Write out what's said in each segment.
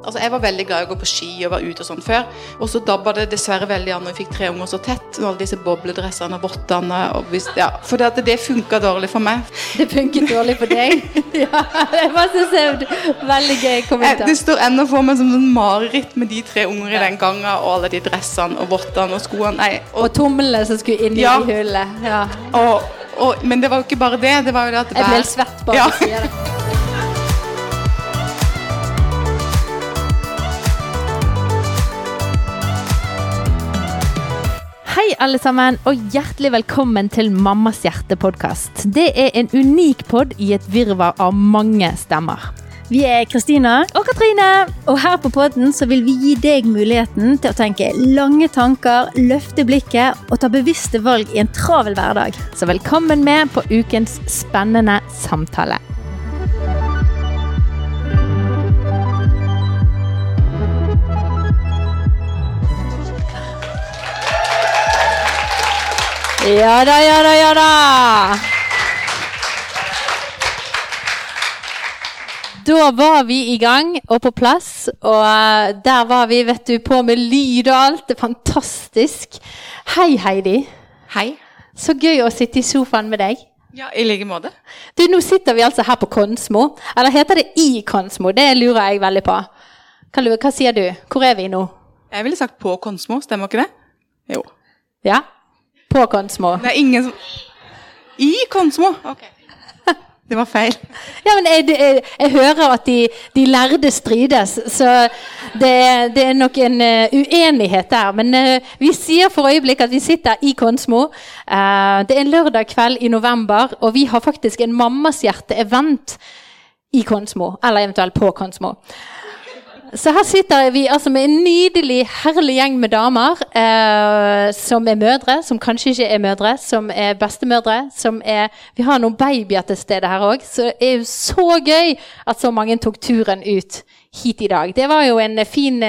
Altså, jeg var veldig glad i å gå på ski og være ute og sånn før. Og så dabbet det dessverre veldig an når jeg fikk 3 unger så tett. Og alle disse bobledressene og vottene. For det funket dårlig for meg. Det funket dårlig for deg? Ja, det var så veldig gøy kommentar. Det står enda for meg som sånn mareritt med de 3 unger i den gangen. Og alle de dressene og vottene og skoene. Og tommelene som skulle inn i hullet. Ja. Men det var jo ikke bare det. Det var jo det at jeg ble svett bare å si det. Hei alle sammen, og hjertelig velkommen til Mammas Hjerte-podcast. Det en unik podd i et virvar av mange stemmer. Vi Kristina og Katrine, og her på podden så vil vi gi deg muligheten til å tenke lange tanker, løfte blikket og ta bevisste valg i en travel hverdag. Så velkommen med på ukens spennende samtale. Ja da. Da var vi i gang og på plass, og der var vi, vet du, på med lyd og alt. Det fantastisk. Hei Heidi. Hei. Så gøy å sitte i sofaen med deg. Ja, i like måte. Du, nå sitter vi altså her på Konsmo. Eller heter det i Konsmo? Det lurer jeg veldig på. Hva sier du? Hvor vi nå? Jeg ville sagt på Konsmo, stemmer ikke det? Jo. Ja, på Konsmo. Det ingen som... I Konsmo? Ok. Det var feil. Ja, men jeg hører at de lærde strides, så det nok en uenighet der. Men vi sier for øyeblikk at vi sitter i Konsmo. Det en lørdag kveld i november, og vi har faktisk en Mammas Hjerte-event i Konsmo, eller eventuelt på Konsmo. Så her sitter vi altså med en nydelig, herlig gjeng med damer som mødre, som kanskje ikke mødre, som bestemødre, vi har noen babyer til stede her også, så det jo så gøy at så mange tok turen ut hit i dag. Det var jo en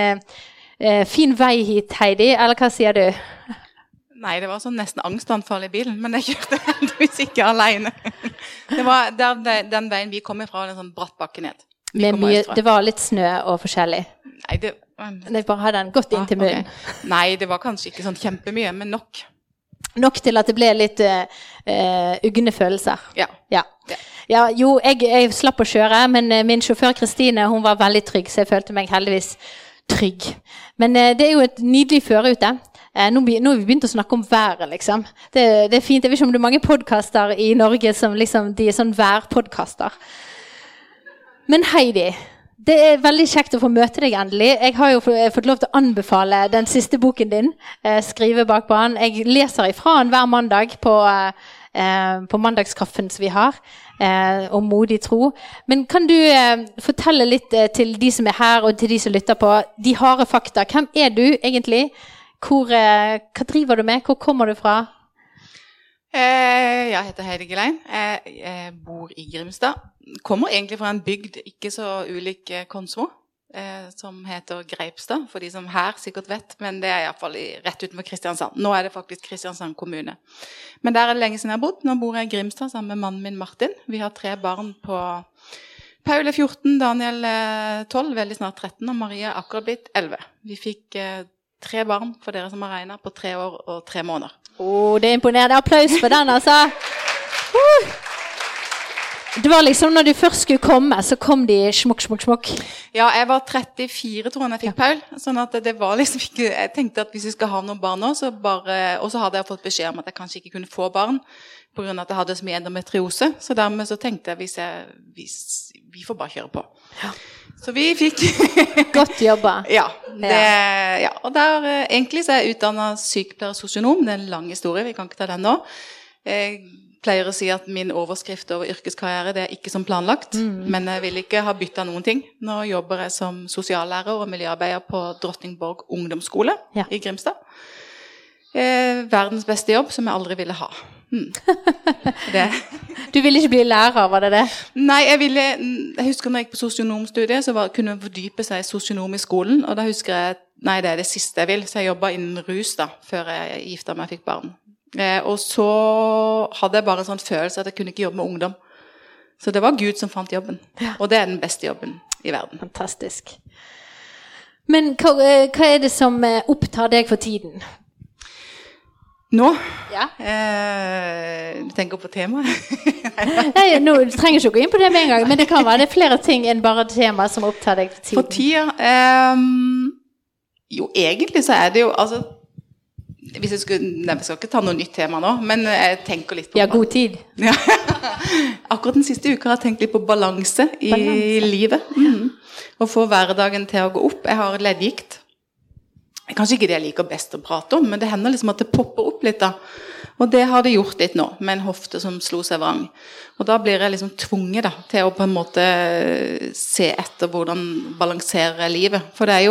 fin vei hit, Heidi, eller hva sier du? Nei, det var sånn nesten angstanfall i bilen, men jeg kjørte heldigvis ikke alene. Det var den veien vi kom ifra, en sånn bratt bakke ned. Det var litt snø og forskjellig. Nei, jeg bare hadde den godt inn til munnen. Okay. Nei, det var kanskje ikke sånn kjempemye, men nok. Nok til at det ble litt ugne følelser. Ja. Ja, jo, jeg slapp å kjøre, men min sjåfør Kristine, hun var veldig trygg, så jeg følte meg heldigvis trygg. Men det jo et nydelig føre ute. Nå har vi begynt å snakke om været, liksom. Det fint. Jeg vet ikke om det mange podcaster i Norge som liksom, de sånn værpodcaster. Men Heidi, det veldig kjekt å få møte deg endelig. Jeg har jo fått lov til å anbefale den siste boken din, Skrive bak banen. Jeg leser ifra den hver mandag på mandagskaffen som vi har, om modig tro. Men kan du fortelle litt til de som her og til de som lytter på, de harde fakta. Hvem du egentlig? Hva driver du med? Hvor kommer du fra? Jeg heter Heidi Gelein. Jeg bor i Grimstad. Kommer egentlig fra en bygd ikke så ulik Konsmo, som heter Greipstad, for de som her sikkert vet, men det I hvert fall rett utenfor Kristiansand. Nå det faktisk Kristiansand kommune. Men der det lenge siden jeg har bodd. Nå bor jeg I Grimstad sammen med mannen min Martin. Vi har 3 barn på Paul 14, Daniel 12, veldig snart 13, og Maria akkurat blitt 11. Vi fikk 3 barn for dere som har regnet på 3 år og 3 måneder. Det imponerende. Applaus for den, altså. Det var liksom når du først skulle komme, så kom de smokk. Ja, jeg var 34, tror jeg jeg fikk Paul. Sånn at det var liksom ikke... Jeg tenkte at hvis vi skal ha noen barn nå, og så hadde jeg fått beskjed om at jeg kanskje ikke kunne få barn, på grunn av at jeg hadde så mye endometriose. Så dermed så tenkte jeg, vi får bare kjøre på. Ja. Så vi fikk... Godt jobba. Ja, og der egentlig så jeg utdannet sykepleier og sosionom. Det en lang historie, vi kan ikke ta den nå. Jeg pleier å si at min overskrift over yrkeskarriere, det ikke som planlagt, men jeg vil ikke ha byttet noen ting. Nå jobber jeg som sosiallærer og miljøarbeider på Drottningborg ungdomsskole I Grimstad. Verdens beste jobb som jeg aldri ville ha. Du ville ikke bli lærer, var det det? Nei, jeg husker når jeg gikk på sosionomstudiet, så kunne jeg fordype seg I sosionom I skolen, og da husker jeg, nei, det det siste jeg vil, så jeg jobbet innen rus da, før jeg giftet meg og fikk barn. Og så hadde jeg bare en sånn følelse at jeg kunne ikke jobbe med ungdom. Så det var Gud som fant jobben, og det den beste jobben I verden. Fantastisk. Men hva det som opptar deg for tiden? Nå? Ja. Du tenker på temaet? Nei, nå trenger ikke å gå inn på det med en gang, men det kan være det flere ting enn bare tema som opptar deg for tiden. For tida? Jo, egentlig så det jo, altså, hvis jeg skal ikke ta noe nytt tema nå, men jeg tenker litt på... Ja, god tid. Ja. Akkurat den siste uka har jeg tenkt litt på balanse i livet. Og få hverdagen til å gå opp. Jeg har leddgikt. Kanskje ikke det jeg liker best å prate om, men det hender liksom at det popper opp litt da. Og det har det gjort litt nå, med en hofte som slo seg vrang. Og da blir jeg liksom tvunget da, til å på en måte se etter hvordan balansere livet. For det jo...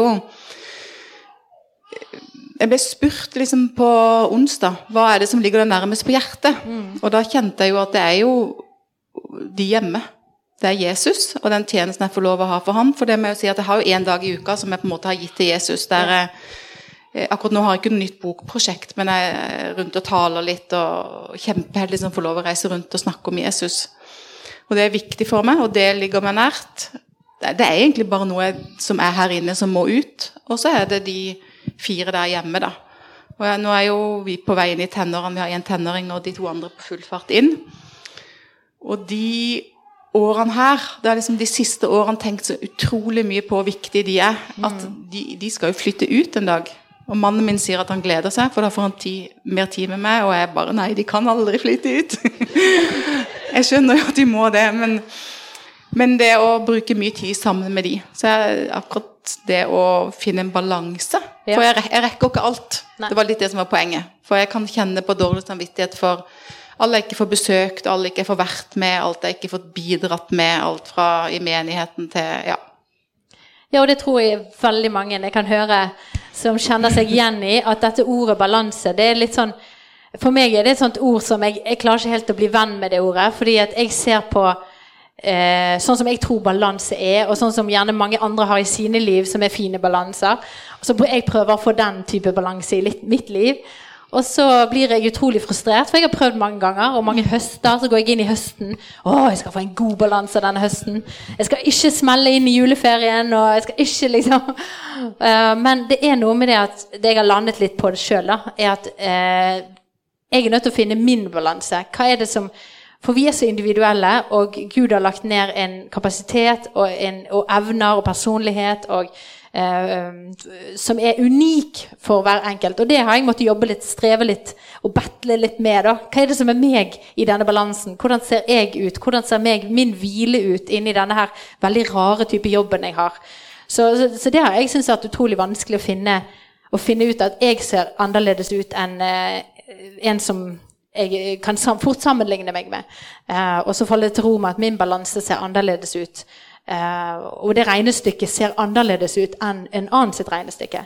Jeg ble spurt liksom på onsdag, hva det som ligger der nærmest på hjertet? Og da kjente jeg jo at det jo de hjemme. Det Jesus, og den tjenesten jeg får lov å ha for han. For det med å si at jeg har jo en dag i uka som jeg på en måte har gitt til Jesus, der akkurat nå har jeg ikke noe nytt bokprosjekt, men jeg rundt og taler litt, og kjempeheldig som får lov å reise rundt og snakke om Jesus. Og det viktig for meg, og det ligger meg nært. Det egentlig bare noe som her inne som må ut, og så det de 4 der hjemme da. Og nå jo vi på vei inn i tenårene, vi har en tenåring og de 2 andre på full fart inn. Og de årene her, det liksom de siste årene tenkt så utrolig mye på hvor viktige de at de skal jo flytte ut en dag. Og mannen min sier at han gleder seg, for da får han mer tid med meg, og jeg bare, nei, de kan aldri flytte ut. Jeg skjønner jo at de må det, men det å bruke mye tid sammen med de, så akkurat det å finne en balanse, for jeg rekker ikke alt. Nei. Det var litt det som var poenget. For jeg kan kjenne på dårlig samvittighet for alle jeg ikke får besøkt, alle jeg ikke får vært med, alt jeg ikke får bidratt med, alt fra i menigheten til, ja. Ja, og det tror jeg veldig mange jeg kan høre som kjenner seg igjen i, at dette ordet balanse, det litt sånn, for meg det et sånt ord som jeg klarer ikke helt å bli venn med det ordet, fordi at jeg ser på sånn som jeg tror balanse og sånn som gjerne mange andre har i sine liv som fine balanser, og så jeg prøver å få den type balanse i mitt liv, og så blir jeg utrolig frustrert, for jeg har prøvd mange ganger, og mange høster, så går jeg inn i høsten, jeg skal få en god balanse denne høsten, jeg skal ikke smelle inn i juleferien, og jeg skal ikke liksom, men det noe med det at det jeg har landet litt på det selv da, at jeg nødt til å finne min balanse. Hva det som, for vi så individuelle, og Gud har lagt ned en kapasitet, og evner, og personlighet, og som unik for hver enkelt, og det har jeg måttet jobbe litt, streve litt og battle litt med da. Hva det som meg i denne balansen? Hvordan ser jeg ut? Hvordan ser min hvile ut inni denne her veldig rare type jobben jeg har? Så det har jeg synes vært utrolig vanskelig å finne ut at jeg ser annerledes ut enn en som jeg kan fort sammenligne meg med, og så faller det til ro med at min balanse ser annerledes ut. Og det regnestykket ser annerledes ut enn en annen sitt regnestykke.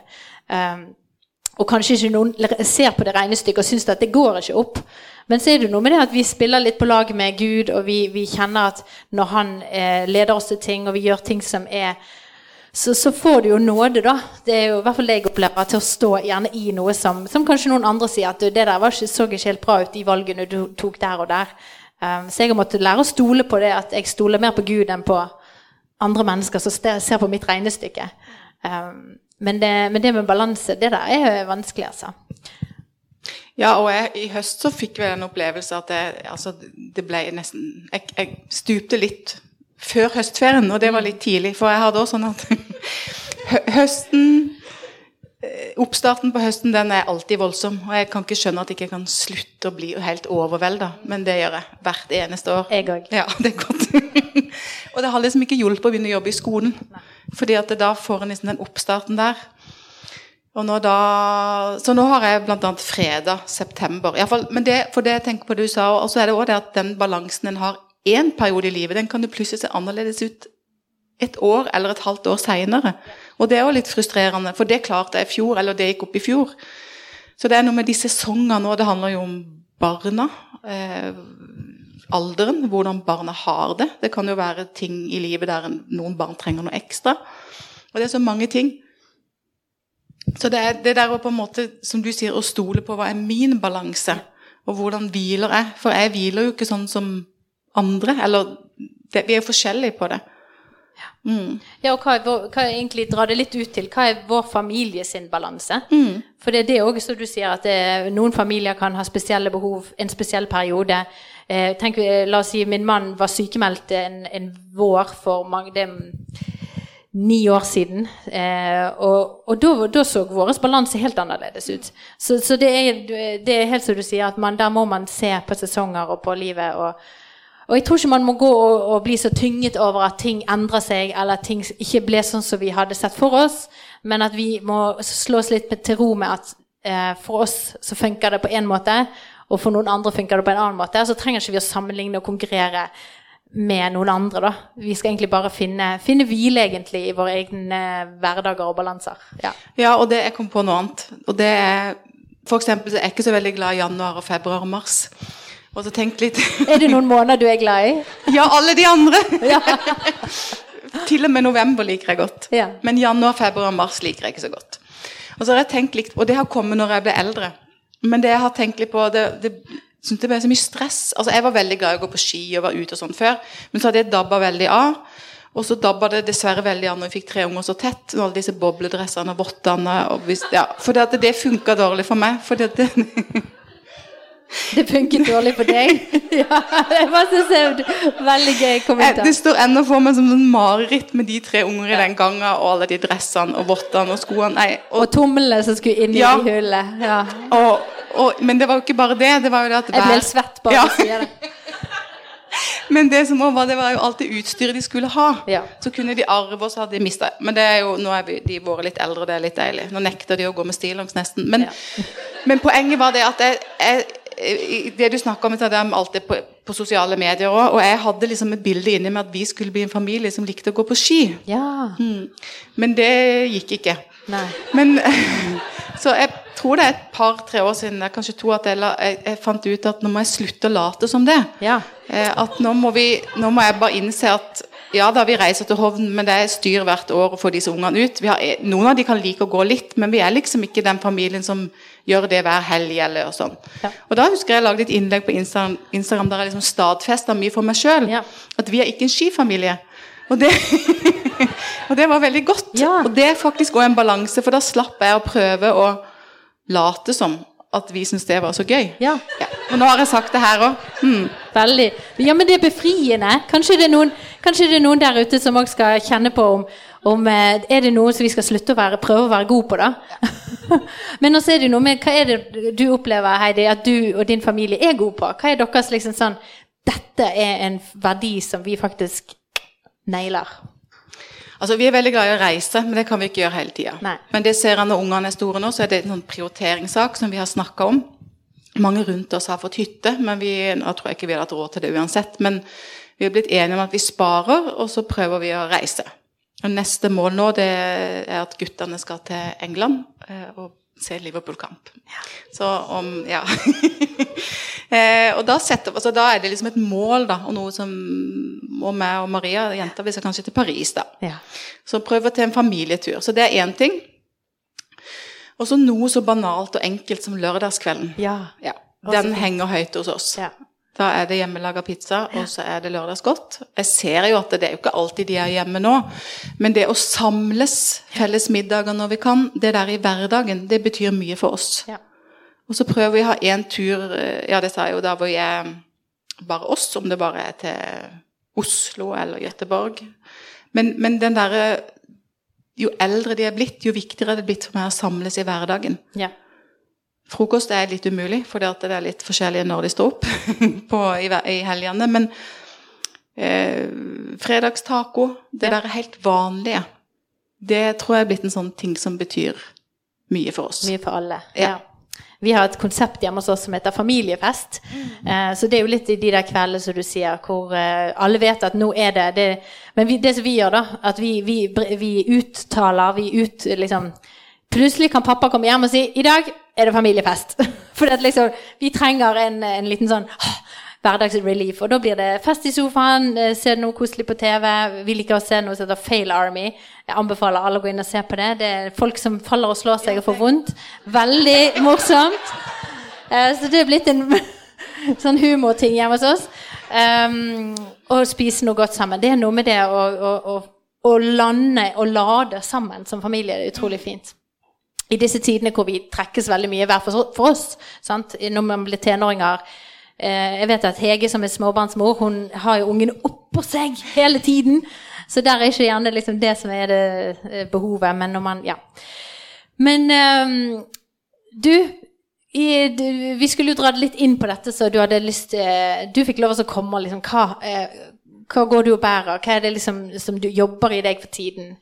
Og kanskje ikke noen ser på det regnestykket og synes at det går ikke opp. Men så det noe med det at vi spiller litt på lag med Gud, og vi kjenner at når han leder oss til ting, og vi gjør ting som så får du jo nåde da. Det jo i hvert fall det jeg opplever, til å stå gjerne i noe som kanskje noen andre sier at det der så ikke helt bra ut i valgene du tok der og der. Så jeg har måttet lære å stole på det, at jeg stoler mer på Gud enn på andre mennesker som ser på mitt regnestykke. Men det med balanse, det der vanskelig, altså. Ja, og i høst så fikk vi en opplevelse at det ble nesten... Jeg stupte litt før høstferien, og det var litt tidlig, for jeg hadde også sånn at oppstarten på høsten, den alltid voldsom, og jeg kan ikke skjønne at jeg ikke kan slutte å bli helt overveldet, men det gjør jeg hvert eneste år. Jeg også. Ja, det godt. Og det har liksom ikke hjulpet å begynne å jobbe i skolen, fordi at da får jeg liksom den oppstarten der. Og så nå har jeg blant annet fredag, september, i hvert fall, men for det jeg tenker på det du sa, og så det også det at den balansen en har en periode i livet, den kan jo plutselig se annerledes ut et år eller et halvt år senere. Og det jo litt frustrerende, for det klarte jeg i fjor, eller det gikk opp i fjor. Så det noe med de sesongene nå, det handler jo om barna, alderen, hvordan barna har det. Det kan jo være ting i livet der noen barn trenger noe ekstra. Og det så mange ting. Så det der på en måte, som du sier, å stole på hva min balanse, og hvordan hviler jeg. For jeg hviler jo ikke sånn som andre, eller vi jo forskjellige på det. Ja, og hva egentlig drar det litt ut til? Hva vår familie sin balanse? For det er også, som du sier, at noen familier kan ha spesielle behov, en spesiell periode. La oss si, min mann var sykemeldt en vår for det 9 år siden, og da så vår balanse helt annerledes ut. Så det er helt som du sier, at der må man se på sesonger og på livet, og jeg tror ikke man må gå og bli så tynget over at ting endrer seg, eller at ting ikke ble sånn som vi hadde sett for oss, men at vi må slå oss litt til ro med at for oss så funker det på en måte, og for noen andre funker det på en annen måte, så trenger ikke vi å sammenligne og konkurrere med noen andre da. Vi skal egentlig bare finne hvile egentlig i våre egne hverdager og balanser. Ja, og jeg kom på noe annet. Og det for eksempel, jeg ikke så veldig glad i januar og februar og mars. Og så tenk litt... det noen måneder du glad i? Ja, alle de andre! Til og med november liker jeg godt. Men januar, februar og mars liker jeg ikke så godt. Og så har jeg tenkt litt, og det har kommet når jeg ble eldre. Men det jeg har tenkt litt på, det synes det ble så mye stress. Altså, jeg var veldig glad i å gå på ski og var ute og sånn før, men så hadde jeg dabbet veldig av, og så dabbet det dessverre veldig av når jeg fikk 3 unger så tett, og alle disse bobledressene og vottene, for det funket dårlig for meg, for det funket dårlig for deg? Ja, jeg synes det veldig gøy kommentar. Det står enda for meg som en mareritt med de 3 unger i den gangen, og alle de dressene og vottene og skoene. Og tommelene som skulle inn i hullet. Ja. Men det var jo ikke bare det, det var jo det at jeg ble svett bare å si det. Men det som også var, det var jo alt det utstyret de skulle ha. Så kunne de arve, og så hadde de mistet. Men det jo, nå de vært litt eldre, det litt deilig. Nå nekter de å gå med stillongs nesten. Men poenget var det at det du snakket om, det om alt det på sosiale medier også, og jeg hadde liksom et bilde inne med at vi skulle bli en familie som likte å gå på ski. Men det gikk ikke. Men så jeg tror det et par-tre år siden, kanskje 2, at jeg fant ut at nå må jeg slutte å late som det. At nå må jeg bare innse at ja da, vi reiser til Hovden, men det styr hvert år å få disse ungene ut. Noen av de kan like å gå litt, men vi liksom ikke den familien som gjør det hver helg eller og sånn. Og da husker jeg lagde et innlegg på Instagram der jeg liksom stadfestet mye for meg selv, at vi ikke en skifamilie. Og det var veldig godt. Og det faktisk også en balanse, for da slapp jeg å prøve å late som at vi synes det var så gøy. Og nå har jeg sagt det her også. Veldig. Ja, men det befriende. Kanskje det noen der ute som også skal kjenne på om det noe som vi skal slutte å prøve å være god på da? Men også det noe med, hva det du opplever, Heidi, at du og din familie god på? Hva deres liksom sånn, dette en verdi som vi faktisk nailer? Altså, vi veldig glad i å reise, men det kan vi ikke gjøre hele tiden. Men det ser jeg når ungene store nå, så det en sånn prioriteringssak som vi har snakket om. Mange rundt oss har fått hytte, men nå tror jeg ikke vi har hatt råd til det uansett, men vi har blitt enige om at vi sparer, og så prøver vi å reise. Og neste mål nå, det at guttene skal til England, og se Liverpool-kamp. Så og da det liksom et mål da, og noe som og meg og Maria, jenter, vi skal kanskje til Paris da. Så prøver til en familietur. Så det en ting. Og så noe så banalt og enkelt som lørdagskvelden. Den henger høyt hos oss. Da det hjemmelaget pizza, og så det lørdagsgodt. Jeg ser jo at det jo ikke alltid de hjemme nå, men det å samles felles middager når vi kan, det der i hverdagen, det betyr mye for oss. Og så prøver vi å ha en tur, det sa jeg jo da, hvor bare oss, om det bare til Oslo eller Göteborg. Men den der, jo eldre de blitt, jo viktigere det blitt for meg å samles i hverdagen. Frokost litt umulig, fordi at det litt forskjellige når de står opp i helgene, men fredagstaco, det der helt vanlige, det tror jeg blitt en sånn ting som betyr mye for oss. Mye for alle, Vi har et konsept hjemme hos oss som heter familiefest, så det jo litt i de der kveldene som du sier, hvor alle vet at nå det, men det som vi gjør da, at vi uttaler, liksom, plutselig kan pappa komme hjem og si, i dag det familiefest, for liksom, vi trenger en liten sånn hverdagsrelief, og da blir det fest i sofaen, ser noe koselig på TV, vi liker å se noe som heter Fail Army, jeg anbefaler alle å gå inn og se på det, det folk som faller og slår seg og får vondt, veldig morsomt, så det blitt en sånn humorting hjemme hos oss, og spise noe godt sammen, det noe med det å å lande og lade sammen som familie, det utrolig fint. I disse tidene hvor vi trekkes veldig mye hver for oss, sant? Når man blir tenåringer. Jeg vet at Hege som småbarnsmor, hun har jo ungen oppå seg hele tiden, så der ikke gjerne liksom det som det behovet, men når man, ja. Men vi skulle jo dra litt inn på dette, så du hadde lyst, du fikk lov å komme, liksom, hva går du og bærer? Hva det liksom som du jobber i deg for tiden?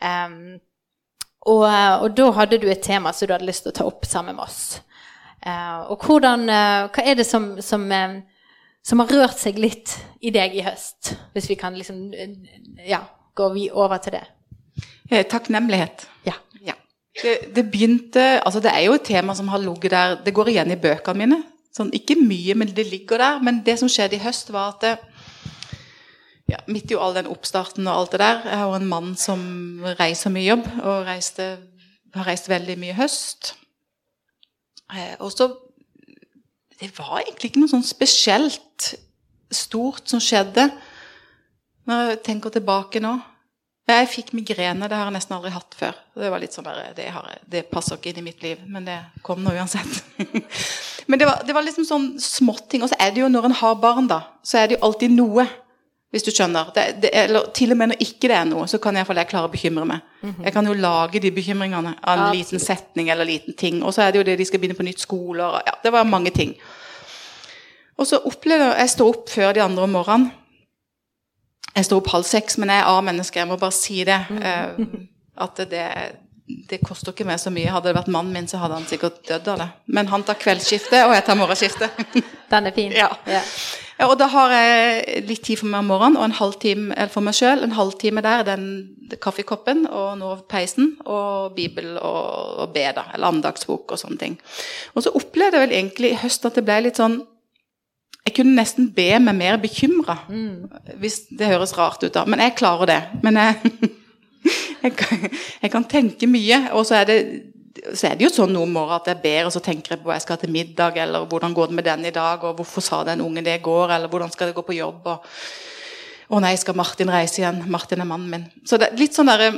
Og da hadde du et tema som du hadde lyst til å ta opp sammen med oss. Og hva det som har rørt seg litt i deg i høst? Hvis vi kan liksom, gå vi over til det. Takknemlighet. Ja. Det begynte, altså det jo et tema som har ligget der, det går igjen i bøkene mine. Sånn, ikke mye, men det ligger der. Men det som skjedde i høst var at midt i all den oppstarten og alt det der, jeg har en mann som reiser mye jobb, og har reist veldig mye høst. Og så, det var egentlig ikke noe sånn spesielt stort som skjedde. Når jeg tenker tilbake nå, jeg fikk migrene, det har jeg nesten aldri hatt før. Det var litt sånn bare, det passer ikke inn i mitt liv, men det kom nå uansett. Men det var liksom sånn småting, og så det jo når en har barn da, så det jo alltid noe, hvis du skjønner. Eller til og med når ikke det noe, så kan jeg klare å bekymre meg. Jeg kan jo lage de bekymringene av en liten setning eller liten ting, og så det jo det de skal begynne på nytt skole, og ja, det var mange ting. Og så opplevde jeg stå opp før de andre om morgenen. Jeg står opp 5:30, men jeg A-menneske, jeg må bare si det. At det koster ikke meg så mye. Hadde det vært mannen min, så hadde han sikkert dødd av det. Men han tar kveldsskiftet, og jeg tar morgenskiftet. Den fin. Ja. Og da har jeg litt tid for meg om morgenen, og en halvtime for meg selv. En halvtime der, den kaffekoppen, og nå peisen, og Bibel og be da, eller andagsbok og sånne ting. Og så opplevde jeg vel egentlig i høst at det ble litt sånn, jeg kunne nesten be meg mer bekymret, hvis det høres rart ut da. Men jeg klarer det. Men jeg kan tenke mye, og så det jo sånn noen morgen at jeg ber, og så tenker jeg på hva jeg skal til middag, eller hvordan går det med den i dag, og hvorfor sa den ungen det går, eller hvordan skal det gå på jobb, og nei, skal Martin reise igjen? Martin mannen min. Så det litt sånn der,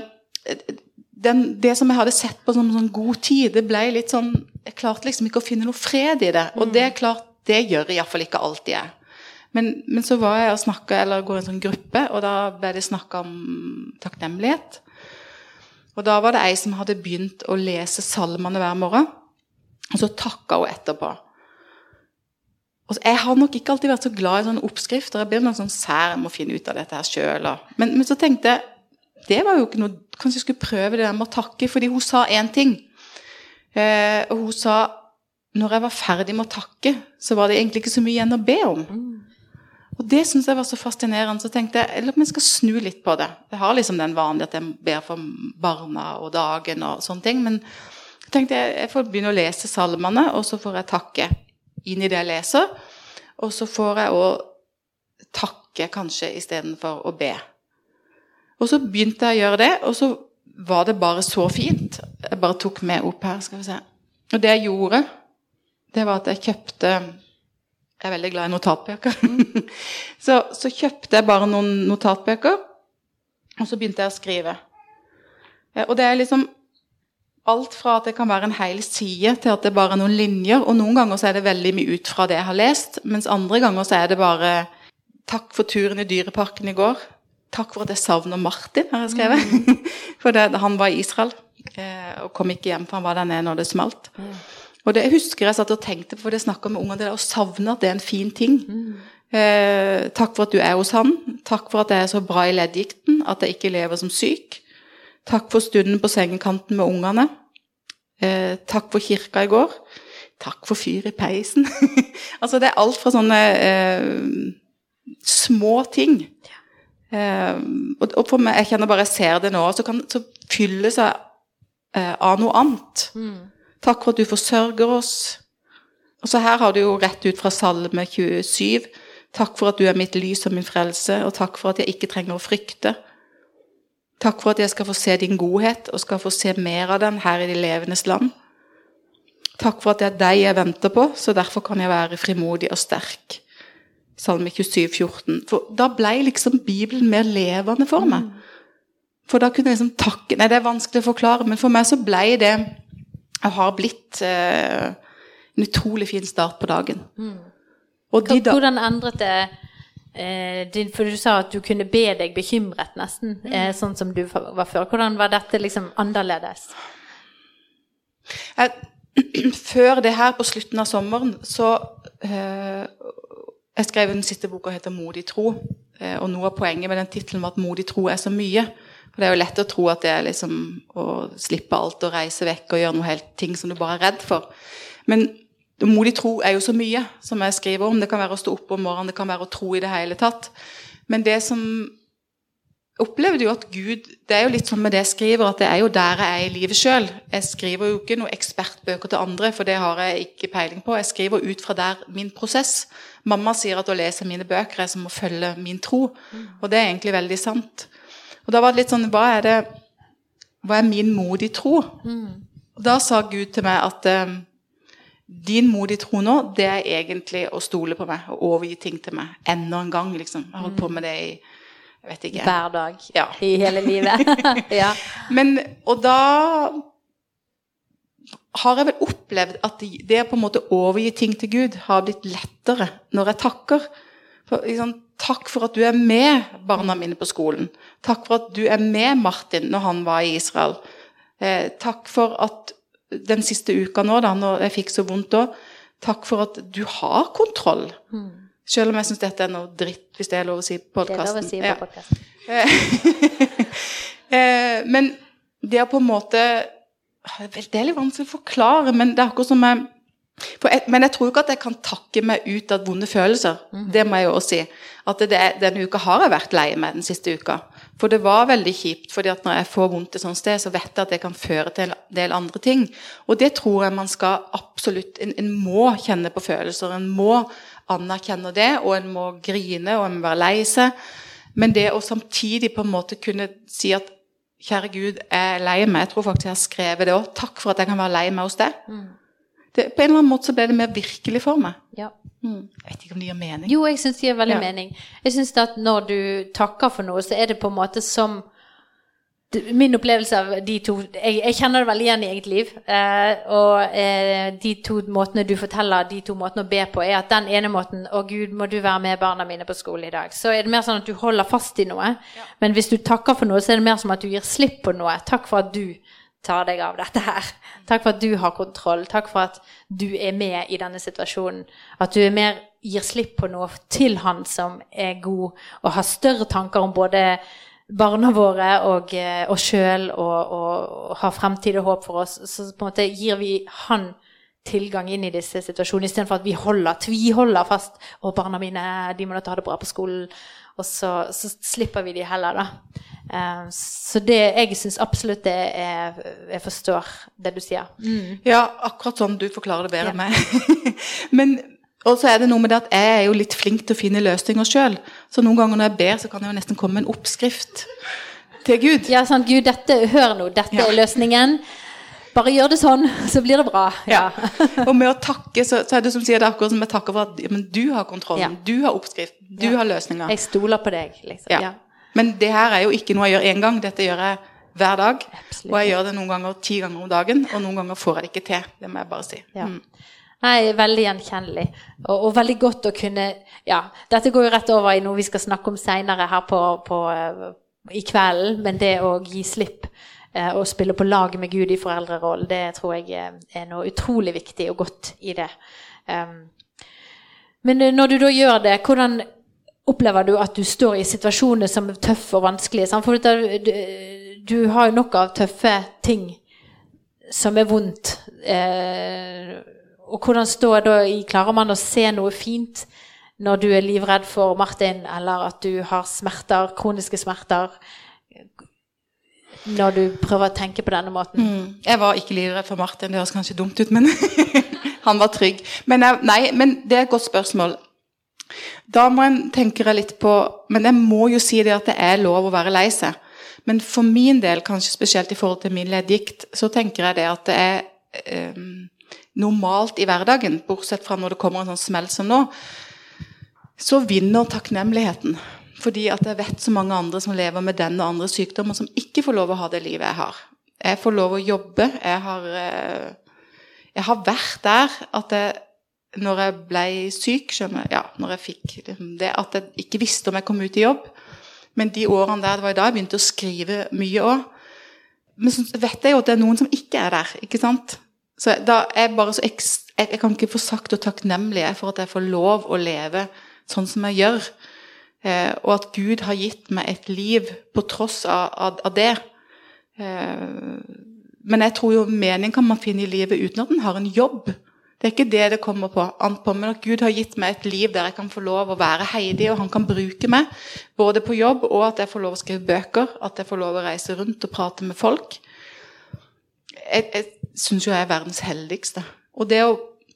det som jeg hadde sett på som sånn god tid, det ble litt sånn, jeg klarte liksom ikke å finne noe fred i det, og det klart, det gjør jeg i hvert fall ikke alltid jeg. Men så var jeg og snakket, eller går i en sånn gruppe, og da ble det snakket om takknemlighet. Og da var det ei som hadde begynt å lese salmene hver morgen, og så takket hun etterpå. Og jeg har nok ikke alltid vært så glad i sånne oppskrifter, jeg blir noe sånn sær, jeg må finne ut av dette her selv. Men så tenkte jeg, det var jo ikke noe, kanskje jeg skulle prøve det der med å takke, fordi hun sa en ting. Og hun sa, når jeg var ferdig med å takke, så var det egentlig ikke så mye igjen å be om. Og det synes jeg var så fascinerende, så tenkte jeg, eller om jeg skal snu litt på det. Jeg har liksom den vanlige at jeg ber for barna og dagen og sånne ting, men jeg tenkte jeg får begynne å lese salmene, og så får jeg takke inn i det jeg leser, og så får jeg også takke kanskje i stedet for å be. Og så begynte jeg å gjøre det, og så var det bare så fint. Jeg bare tok meg opp her, skal vi se. Og det jeg gjorde, det var at jeg kjøpte, jeg veldig glad i notatbøker, så kjøpte jeg bare noen notatbøker, og så begynte jeg å skrive. Og det liksom alt fra at det kan være en hel side til at det bare noen linjer, og noen ganger så det veldig mye ut fra det jeg har lest, mens andre ganger så det bare takk for turen i dyreparken i går, takk for at jeg savner Martin, har jeg skrevet, for han var i Israel, og kom ikke hjem, for han var der nede når det smalt. Og det jeg husker jeg satt og tenkte på, for det snakket med ungene, det å savne at det en fin ting. Takk for at du hos han. Takk for at jeg så bra i leddgikten, at jeg ikke lever som syk. Takk for stunden på sengekanten med ungene. Takk for kirka i går. Takk for fyr i peisen. Altså det alt fra sånne små ting. Og for meg, jeg kjenner bare jeg ser det nå, så fyller seg av noe annet. Takk for at du forsørger oss. Og så her har du jo rett ut fra Salme 27. Takk for at du mitt lys og min frelse, og takk for at jeg ikke trenger å frykte. Takk for at jeg skal få se din godhet, og skal få se mer av den her i de levendes land. Takk for at det deg jeg venter på, så derfor kan jeg være frimodig og sterk. Salme 27, 14. For da ble liksom Bibelen mer levende for meg. For da kunne jeg liksom takke, nei det vanskelig å forklare, men for meg så ble det, jeg har blitt en utrolig fin start på dagen. Og hvordan endret det, for du sa at du kunne be deg bekymret nesten, sånn som du var før. Hvordan var dette liksom annerledes? Før det her på slutten av sommeren, så jeg skrev den siste boka heter Modig tro, og noe av poenget med den titelen var at modig tro så mye. For det jo lett å tro at det liksom å slippe alt og reise vekk og gjøre noe helt ting som du bare redd for. Men modig tro jo så mye som jeg skriver om. Det kan være å stå opp om morgenen, det kan være å tro i det hele tatt. Men det som opplevde jo at Gud, det jo litt sånn med det jeg skriver, at det jo der jeg i livet selv. Jeg skriver jo ikke noen ekspertbøker til andre, for det har jeg ikke peiling på. Jeg skriver ut fra der min prosess. Mamma sier at å lese mine bøker som å følge min tro, og det egentlig veldig sant. Og da var det litt sånn, hva min modig tro? Og da sa Gud til meg at din modig tro nå, det egentlig å stole på meg, og overgi ting til meg, enda en gang liksom. Jeg holdt på med det i jeg vet ikke. Hver dag, i hele livet. Ja. Men, og da har jeg vel opplevd at det på en måte overgi ting til Gud har blitt lettere når jeg takker. For, liksom, takk for at du med barna mine på skolen. Takk for at du med Martin når han var i Israel. Takk for at den siste uka nå, da, når jeg fikk så vondt da, takk for at du har kontroll. Selv om jeg synes dette noe dritt, hvis det lov å si på podcasten. Det lov å si på podcasten. Men det på en måte, det litt vanskelig å forklare, men det akkurat som men jeg tror ikke at jeg kan takke meg ut av vonde følelser. Det må jeg jo også si. At denne uka har jeg vært lei med den siste uka. For det var veldig kjipt, fordi at når jeg får vondt et sånt sted, så vet jeg at det kan føre til en del andre ting. Og det tror jeg man skal absolutt, en må kjenne på følelser, en må anerkjenne det, og en må grine, og en må være lei seg. Men det å samtidig på en måte kunne si at kjære Gud, jeg lei meg. Jeg tror faktisk jeg har skrevet det også. Takk for at jeg kan være lei meg hos deg. På en eller annen måte så ble det mer virkelig for meg. Ja. Jeg vet ikke om det gir mening. Jo, jeg synes det gir veldig mening. Jeg synes at når du takker for noe, så det på en måte som min opplevelse av de to, jeg kjenner det veldig igjen i eget liv, og de to måtene du forteller, de to måtene å be på, at den ene måten, å Gud, må du være med barna mine på skole i dag, så det mer sånn at du holder fast i noe, men hvis du takker for noe, så det mer som at du gir slipp på noe. Takk for at du tar deg av dette her. Takk for at du har kontroll. Takk for at du med i denne situasjonen. At du mer gir slipp på noe til han som god, og har større tanker om både barna våre og oss selv, og har fremtid og håp for oss. Så på en måte gir vi han tilgang inn i disse situasjonene, i stedet for at vi holder fast, og barna mine, de må da ha det bra på skolen, og så slipper vi de heller da. Så det, jeg synes absolutt jeg forstår det du sier. Ja, akkurat sånn du forklarer det bedre enn meg. Men og så det noe med det at jeg jo litt flink til å finne løsninger selv. Så noen ganger når jeg ber, så kan jeg jo nesten komme med en oppskrift til Gud. Ja, sant, Gud, hør nå, dette løsningen. Bare gjør det sånn, så blir det bra. Ja. Og med å takke, så det som sier det akkurat som jeg takker for at men du har kontrollen, du har oppskrift, du har løsninger. Jeg stoler på deg, liksom. Ja. Men det her jo ikke noe jeg gjør en gang, dette gjør jeg hver dag. Absolutt. Og jeg gjør det noen ganger 10 ganger om dagen, og noen ganger får jeg det ikke til, det må jeg bare si. Ja. Nei, veldig gjenkjennelig, og veldig godt å kunne, dette går jo rett over i noe vi skal snakke om senere her i kvelden, men det å gi slipp og spille på lag med Gud i foreldrerollen, det tror jeg noe utrolig viktig og godt i det. Men når du da gjør det, hvordan opplever du at du står i situasjoner som tøffe og vanskelige? Sant? For du har jo nok av tøffe ting som vondt, og hvordan klarer man å se noe fint når du livredd for Martin, eller at du har smerter, kroniske smerter, når du prøver å tenke på denne måten? Jeg var ikke livredd for Martin, det høres kanskje dumt ut, men han var trygg. Men det et godt spørsmål. Da må jeg tenke litt på, men jeg må jo si det at det lov å være lei seg. Men for min del, kanskje spesielt i forhold til min leddgikt, så tenker jeg det at det normalt i hverdagen, bortsett fra når det kommer en sånn smell som nå, så vinner takknemligheten. Fordi at jeg vet så mange andre som lever med denne og andre sykdommer som ikke får lov å ha det livet jeg har. Jeg får lov å jobbe. Jeg har vært der at når jeg ble syk, når jeg fikk det, at jeg ikke visste om jeg kom ut i jobb. Men de årene der, det var da jeg begynte å skrive mye også. Men så vet jeg jo at det noen som ikke der, ikke sant? Så da er jeg bare jeg kan ikke få sagt og takknemlig for at jeg får lov å leve sånn som jeg gjør. Og at Gud har gitt meg et liv på tross av det. Men jeg tror jo mening kan man finne i livet uten at man har en jobb. Det ikke det kommer på, men at Gud har gitt meg et liv der jeg kan få lov å være Heidi, og han kan bruke meg, både på jobb, og at jeg får lov å skrive bøker, at jeg får lov å reise rundt og prate med folk. Jeg synes jo jeg er verdens heldigste. Og det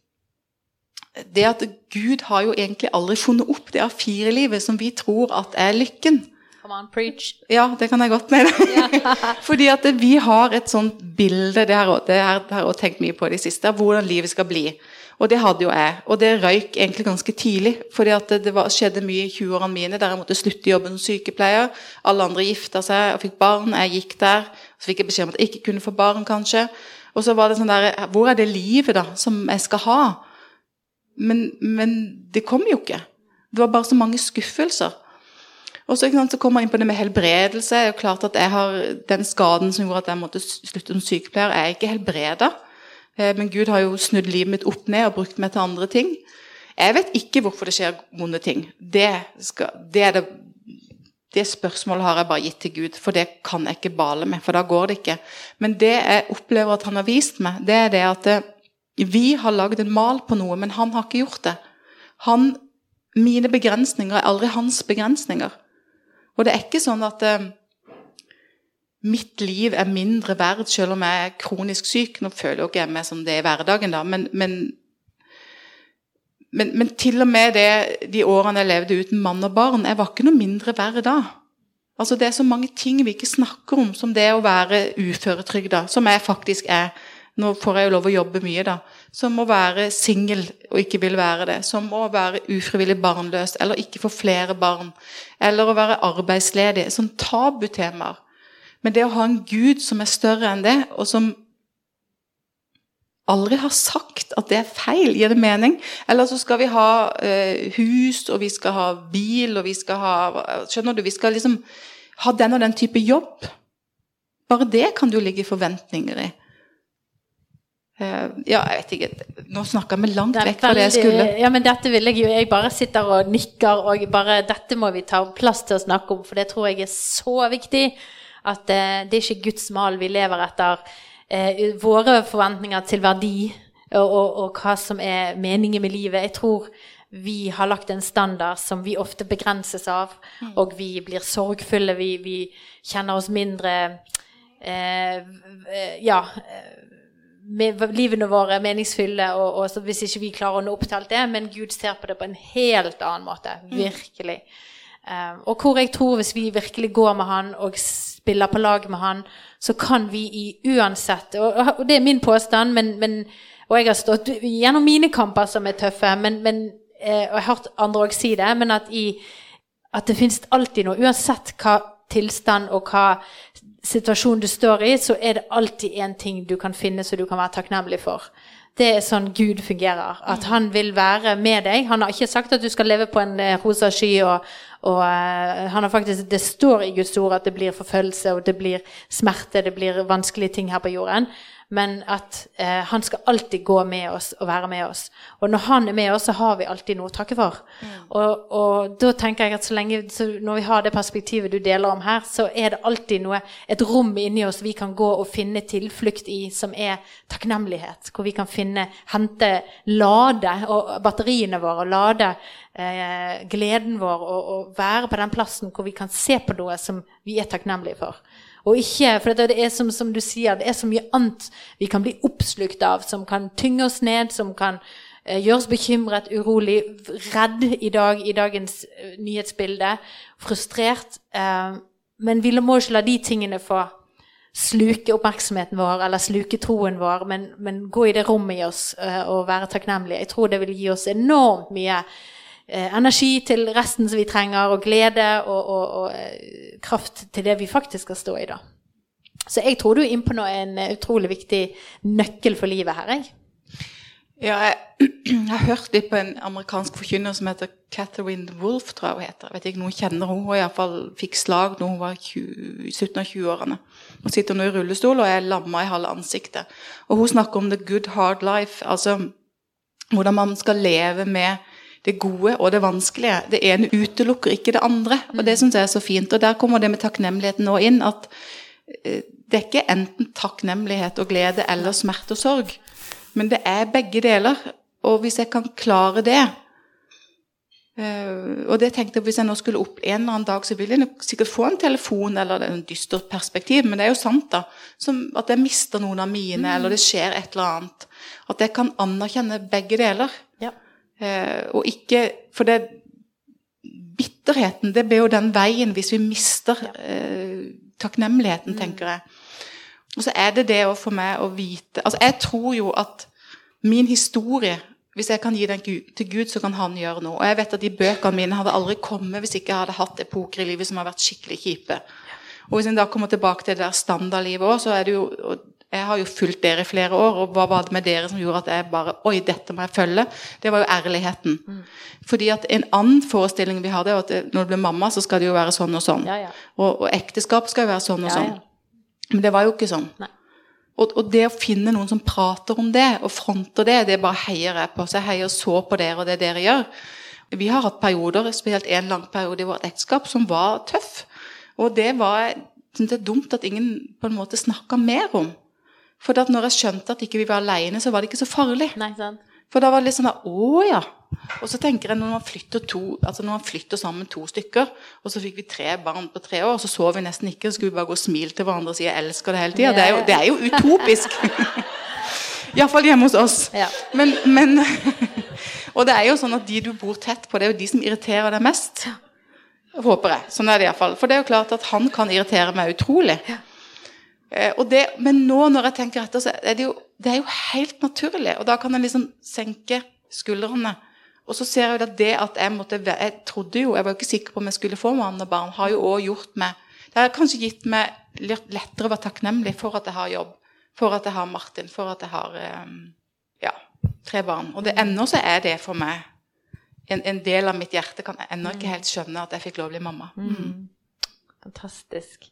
at Gud har jo egentlig aldri funnet opp det A4-livet som vi tror at er lykken. Come on, preach. Ja, det kan jeg godt mene. Fordi at vi har et sånt bilde, det har jeg tenkt mye på det siste, hvordan livet skal bli. Og det hadde jo jeg. Og det røyk egentlig ganske tidlig, fordi at det skjedde mye i 20-årene mine, der jeg måtte slutte jobben som sykepleier. Alle andre giftet seg og fikk barn, jeg gikk der. Så fikk jeg beskjed om at jeg ikke kunne få barn, kanskje. Og så var det sånn der, hvor er det livet da, som jeg skal ha? Men det kom jo ikke. Det var bare så mange skuffelser. Og så kommer jeg inn på det med helbredelse. Det er jo klart at jeg har den skaden som gjorde at jeg måtte slutte som sykepleier. Jeg er ikke helbredet. Men Gud har jo snudd livet mitt opp ned og brukt meg til andre ting. Jeg vet ikke hvorfor det skjer vonde ting. Det spørsmålet har jeg bare gitt til Gud, for det kan jeg ikke bale med, for da går det ikke. Men det jeg opplever at han har vist meg, det er det at vi har laget en mal på noe, men han har ikke gjort det. Mine begrensninger er aldri hans begrensninger. Og det er ikke sånn at mitt liv er mindre verd selv om jeg er kronisk syk. Nå føler jo ikke jeg meg som det i hverdagen da, men til og med de årene jeg levde uten mann og barn, jeg var ikke noe mindre verd da. Altså det er så mange ting vi ikke snakker om, som det å være uføretrygda, som jeg faktisk er. Nå får jeg jo lov å jobbe mye da. Som å være single og ikke vil være det. Som å være ufrivillig barnløs, eller ikke få flere barn. Eller å være arbeidsledig. Sånn tabutemaer. Men det å ha en Gud som er større enn det, og som aldri har sagt at det er feil, gir det mening? Eller så skal vi ha hus, og vi skal ha bil, og vi skal ha, skjønner du, vi skal liksom ha den og den type jobb. Bare det kan du ligge i forventninger i. Ja, jeg vet ikke, nå snakker jeg meg langt vekk fra det jeg skulle. Ja, men dette vil jeg bare sitter og nikker, og bare dette må vi ta plass til å snakke om, for det tror jeg er så viktig, at det er ikke Guds mal vi lever etter. Våre forventninger til verdi, og hva som er meningen med livet. Jeg tror vi har lagt en standard som vi ofte begrenses av, og vi blir sorgfulle, vi kjenner oss mindre, med livene våre meningsfulle, og så hvis ikke vi klarer å nå opp til alt det, men Gud ser på det på en helt annen måte, virkelig. Og hvor jeg tror hvis vi virkelig går med han og spiller på lag med han, så kan vi uansett, og det er min påstand, og jeg har stått gjennom mine kamper som er tøffe, og jeg har hørt andre også si det, men at det finnes alltid noe, uansett hva tilstand og hva situasjon du står i, så er det alltid en ting du kan finne så du kan være takknemlig for. Det er sånn Gud fungerer, at han vil være med deg. Han har ikke sagt at du skal leve på en rosa sky, og han har faktisk, det står i Guds ord at det blir forfølgelse, og det blir smerte, det blir vanskelige ting her på jorden, men at han skal alltid gå med oss og være med oss. Og når han er med oss, så har vi alltid noe å takke for. Og da tenker jeg at når vi har det perspektivet du deler om her, så er det alltid et rom inni oss vi kan gå og finne tilflukt i, som er takknemlighet, hvor vi kan hente lade og batteriene våre, og lade gleden vår, og være på den plassen hvor vi kan se på noe som vi er takknemlige for. Og ikke, for det er som du sier, det er så mye annet vi kan bli oppslukt av, som kan tynge oss ned, som kan gjøre oss bekymret, urolig, redd i dagens nyhetsbilde, frustrert, men vi må ikke la de tingene få sluke oppmerksomheten vår, eller sluke troen vår, men gå i det rommet i oss, og være takknemlige. Jeg tror det vil gi oss enormt mye energi til resten som vi trenger, og glede og kraft til det vi faktisk skal stå i da. Så jeg tror du er inne på en utrolig viktig nøkkel for livet her, jeg. Ja, jeg har hørt litt på en amerikansk forkynner som heter Catherine Wolf, tror jeg hun heter. Jeg vet ikke, noen kjenner hun i hvert fall fikk slag når hun var 17 og 20-årene. Hun sitter nå i rullestol og er lammet i halve ansiktet. Og hun snakker om the good hard life, altså hvordan man skal leve med det gode og det vanskelige. Det ene utelukker ikke det andre, og det synes jeg er så fint. Og der kommer det med takknemligheten nå inn, at det er ikke enten takknemlighet og glede eller smerte og sorg, men det er begge deler, og hvis jeg kan klare det, og det tenkte jeg, hvis jeg nå skulle opp en eller annen dag, så vil jeg nok sikkert få en telefon, eller en dystert perspektiv, men det er jo sant da, som at jeg mister noen av mine, eller det skjer et eller annet, at jeg kan anerkjenne begge deler, og ikke, for det bitterheten, det blir jo den veien hvis vi mister takknemligheten, tenker jeg. Og så er det for meg å vite, altså jeg tror jo at min historie, hvis jeg kan gi den til Gud, så kan han gjøre noe. Og jeg vet at de bøkene mine hadde aldri kommet hvis ikke jeg hadde hatt epoker i livet som har vært skikkelig kjipe. Og hvis jeg da kommer tilbake til det der standardlivet også, så er det jo, jeg har jo fulgt dere i flere år, og hva var det med dere som gjorde at jeg bare, oi, dette må jeg følge? Det var jo ærligheten. Fordi at en annen forestilling vi hadde, at når du blir mamma, så skal det jo være sånn og sånn. Og ekteskap skal jo være sånn og sånn. Men det var jo ikke sånn. Nei. Og det å finne noen som prater om det, og fronter det, det bare heier jeg på. Så jeg heier så på dere og det dere gjør. Vi har hatt perioder, spesielt en lang periode i vårt ekteskap, som var tøff. Og det var, synes jeg, dumt at ingen på en måte snakket mer om. For at når jeg skjønte at ikke vi var alene, så var det ikke så farlig. Nei, sant. For da var det litt sånn, ja. Og så tenker jeg, når man flytter sammen 2 stykker, og så fikk vi 3 barn på 3 år, så så vi nesten ikke, så skulle vi bare gå og smile til hverandre og si, jeg elsker det hele tiden. Det er jo utopisk. I hvert fall hjemme hos oss. Ja. Men og det er jo sånn at de du bor tett på, det er jo de som irriterer deg mest. Håper jeg. Sånn er det i hvert fall. For det er jo klart at han kan irritere meg utrolig. Ja. Men nå når jeg tenker etter, så er det er jo helt naturlig, og da kan jeg liksom senke skuldrene, og så ser jeg jo at jeg trodde jo, jeg var jo ikke sikker på om jeg skulle få med andre barn, har jo også gjort meg, det har kanskje gitt meg lettere å være takknemlig for at jeg har jobb, for at jeg har Martin, for at jeg har 3 barn, og det ennå så er det for meg en del av mitt hjerte, kan jeg ennå ikke helt skjønne at jeg fikk lov å bli mamma. Fantastisk.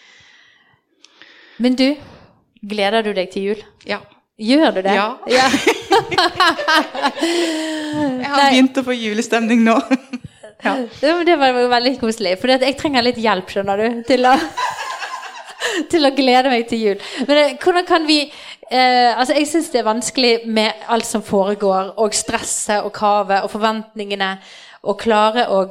Men du, gleder du deg til jul? Ja. Gjør du det? Ja. Jeg har begynt å få julestemning nå. Ja. Det var jo veldig koselig, for jeg trenger litt hjelp, skjønner du, til å glede meg til jul. Men hvordan kan vi, altså jeg synes det er vanskelig med alt som foregår, og stresset og kravet og forventningene, og klare å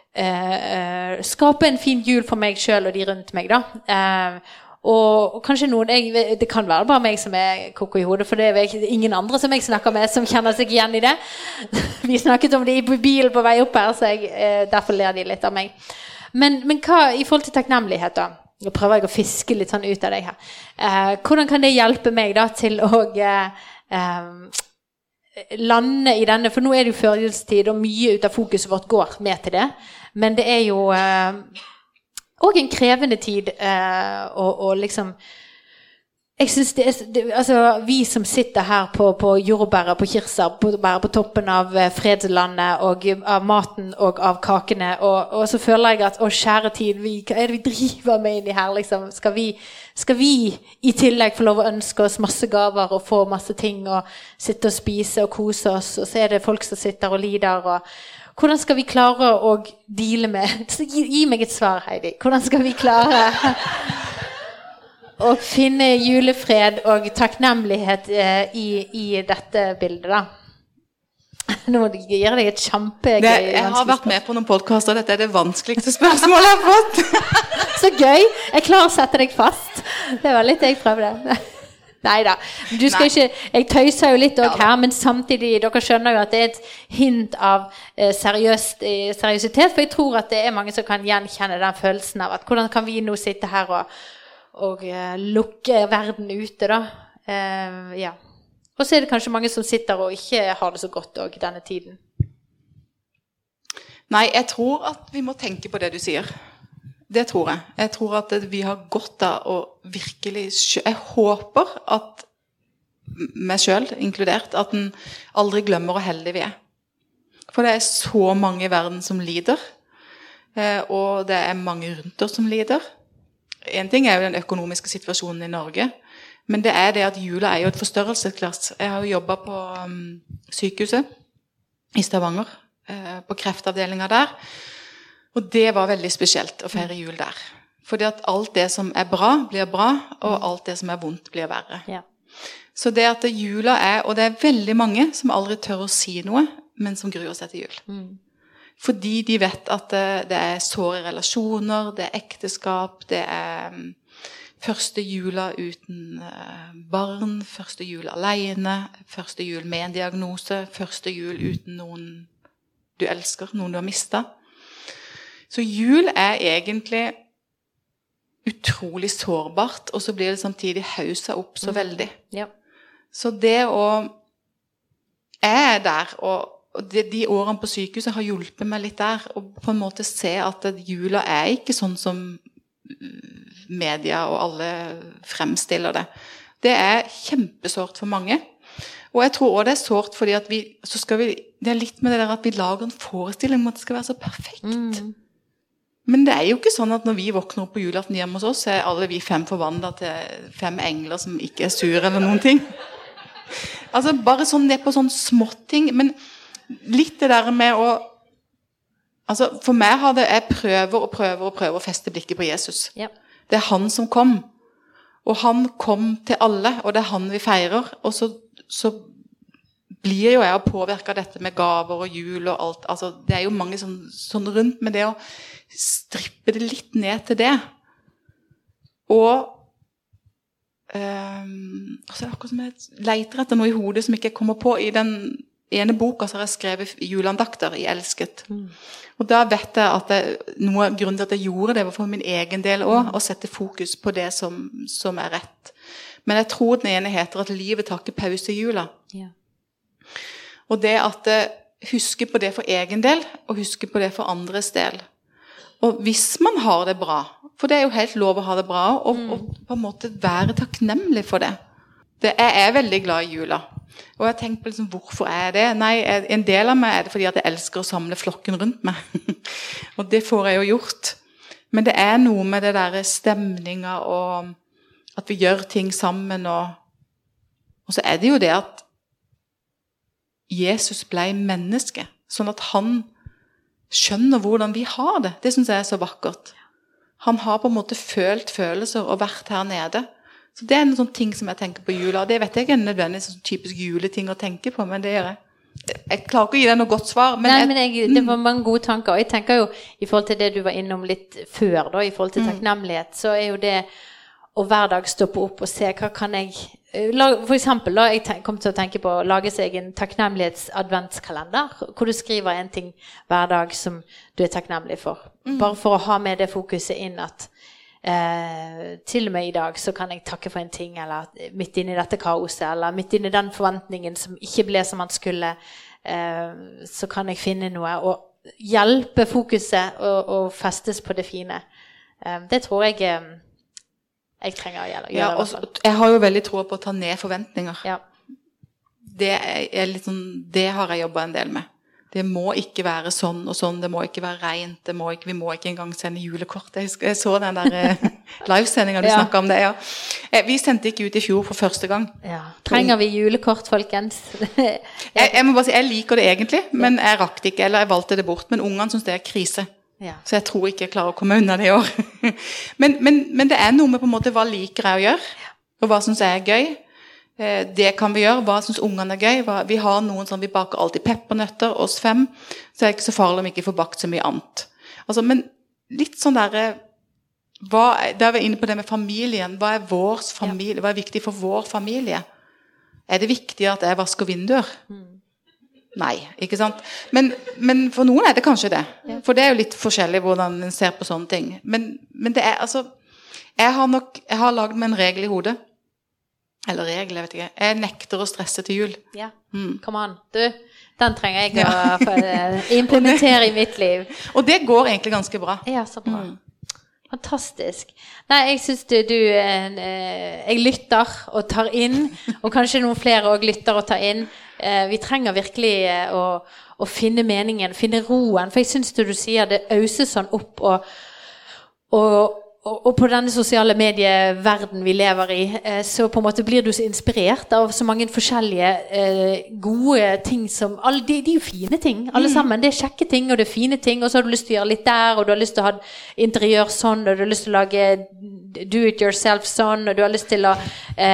skape en fin jul for meg selv og de rundt meg da. Og kanskje det kan være bare meg som er koko i hodet, for det er ingen andre som jeg snakker med som kjenner seg igjen i det. Vi snakket om det i bilen på vei opp her, så derfor ler de litt av meg. Men hva i forhold til takknemlighet da? Nå prøver jeg å fiske litt sånn ut av deg her. Hvordan kan det hjelpe meg da til å lande i denne, for nå er det jo førjulstid, og mye ut av fokuset vårt går med til det, men det er jo og en krevende tid, og liksom, jeg synes altså vi som sitter her på jordbæret, på kirsebær, på toppen av fredslandet, og av maten, og av kakene, og så føler jeg at, kjære tid, hva er det vi driver med inni her, liksom? Skal vi i tillegg få lov å ønske oss masse gaver, og få masse ting, og sitte og spise, og kose oss, og så er det folk som sitter og lider, og hvordan skal vi klare å deale med, gi meg et svar, Heidi, hvordan skal vi klare å finne julefred og takknemlighet i dette bildet da? Nå gir deg et kjempegøy jeg har vært med på noen podcaster, dette er det vanskeligste spørsmålet jeg har fått. Så gøy, jeg klarer å sette deg fast. Det var litt jeg prøvde. Neida, du skal ikke, jeg tøyser jo litt også her, men samtidig, dere skjønner jo at det er et hint av seriøsitet, for jeg tror at det er mange som kan gjenkjenne den følelsen av at hvordan kan vi nå sitte her og lukke verden ute da, ja. Og så er det kanskje mange som sitter og ikke har det så godt også denne tiden. Nei, jeg tror at vi må tenke på det du sier. Det tror jeg. Jeg tror at vi har godt av å virkelig... Jeg håper at meg selv inkludert, at den aldri glemmer hvor heldig vi er. For det er så mange i verden som lider, og det er mange rundt oss som lider. En ting er jo den økonomiske situasjonen i Norge, men det er det at jula er jo et forstørrelsesglass. Jeg har jo jobbet på sykehuset i Stavanger, på kreftavdelingen der, og det var veldig spesielt å feire jul der. Fordi at alt det som er bra, blir bra, og alt det som er vondt blir verre. Ja. Så det at jula er, og det er veldig mange som aldri tør å si noe, men som gruer seg til jul. Fordi de vet at det er såre relasjoner, det er ekteskap, det er første jula uten barn, første jul alene, første jul med en diagnose, første jul uten noen du elsker, noen du har mistet. Så jul er egentlig utrolig sårbart, og så blir det samtidig hauset opp så veldig. Ja. Så det å er der, og de årene på sykehuset har hjulpet meg litt der, og på en måte se at jula er ikke sånn som media og alle fremstiller det. Det er kjempesårt for mange. Og jeg tror også det er sårt fordi at det er litt med det der at vi lager en forestilling om at det skal være så perfekt. Men det er jo ikke sånn at når vi våkner opp på julaften hjemme hos oss, så er alle vi 5 forvandlet til 5 engler som ikke er sure eller noen ting. Altså bare sånn ned på sånn småting, men litt det der med å, altså for meg har det, jeg prøver å feste blikket på Jesus. Ja. Det er han som kom, og han kom til alle, og det er han vi feirer, og så blir jo jeg å påvirke dette med gaver og jul og alt, altså det er jo mange sånn rundt med det å strippe det litt ned til det. Og altså akkurat som jeg leter etter noe i hodet som ikke kommer på. I den ene boka så har jeg skrevet juleandakter i Elsket. Og da vet jeg at noe av grunnen til at jeg gjorde det var for min egen del også, å sette fokus på det som er rett. Men jeg tror den ene heter at livet tar ikke pause i jula. Ja. Og det at huske på det for egen del, og huske på det for andres del. Og hvis man har det bra, for det er jo helt lov å ha det bra, og på en måte være takknemlig for det. Jeg er veldig glad i jula. Og jeg tenker på liksom, hvorfor er jeg det? Nei, en del av meg er det fordi at jeg elsker å samle flokken rundt meg. Og det får jeg jo gjort. Men det er noe med det der stemninga, og at vi gjør ting sammen, og så er det jo det at Jesus ble menneske, sånn at han skjønner hvordan vi har det. Det synes jeg er så vakkert. Han har på en måte følt følelser og vært her nede. Så det er en sånn ting som jeg tenker på jula. Det vet jeg ikke er nødvendigvis sånn typisk juleting å tenke på, men det gjør jeg. Jeg klarer ikke å gi deg noe godt svar. Men det var mange gode tanker. Og jeg tenker jo, i forhold til det du var innom litt før, da, i forhold til takknemlighet, så er jo det å hver dag stoppe opp og se hva kan jeg... For eksempel, da, jeg kom til å tenke på å lage seg en takknemlighets-adventskalender, hvor du skriver en ting hver dag som du er takknemlig for. Bare for å ha med det fokuset inn at til og med i dag så kan jeg takke for en ting, eller midt inn i dette kaoset, eller midt inn i den forventningen som ikke ble som man skulle, så kan jeg finne noe og hjelpe fokuset og festes på det fine. Det tror jeg trenger å gjøre. Ja, og jeg har jo veldig tro på å ta ned forventninger. Ja. Det er litt sånn, det har jeg jobbet en del med. Det må ikke være sånn og sånn, det må ikke være rent, vi må ikke engang sende julekort. Jeg så den der livesendingen du snakket om det, ja. Vi sendte ikke ut i fjor for første gang. Ja. Trenger vi julekort, folkens? jeg må bare si, jeg liker det egentlig, men jeg rakk det ikke, eller jeg valgte det bort, men ungene synes det er krise. Ja. Så jeg tror ikke jeg klarer å komme unna det i år. men det er noe med på en måte hva liker jeg å gjøre, og hva synes jeg er gøy. Det kan vi gjøre. Hva synes ungene er gøy? Vi har noen sånn, vi baker alltid peppernøtter, oss 5, så er det ikke så farlig om vi ikke får bakt så mye annet. Altså, men litt sånn der, da er vi inne på det med familien. Hva er vår familie? Hva er viktig for vår familie? Er det viktig at jeg vasker vinduer? Nei, ikke sant? Men for noen er det kanskje det. For det er jo litt forskjellig hvordan en ser på sånne ting. Men det er, altså, jeg har laget meg en regel i hodet. Eller regel, jeg vet ikke. Jeg nekter å stresse til jul. Ja, kom an. Du, den trenger jeg å implementere i mitt liv. Og det går egentlig ganske bra. Ja, så bra. Fantastisk. Nei, jeg synes jeg lytter og tar inn, og kanskje noen flere også lytter og tar inn. Vi trenger virkelig å finne meningen, finne roen, for jeg synes du sier det øser sånn opp, og på denne sosiale medieverden vi lever i, så på en måte blir du så inspirert av så mange forskjellige gode ting som, de er jo fine ting, alle sammen, det er kjekke ting, og det er fine ting, og så har du lyst til å gjøre litt der, og du har lyst til å ha interiør sånn, og du har lyst til å lage do-it-yourself sånn, og du har lyst til å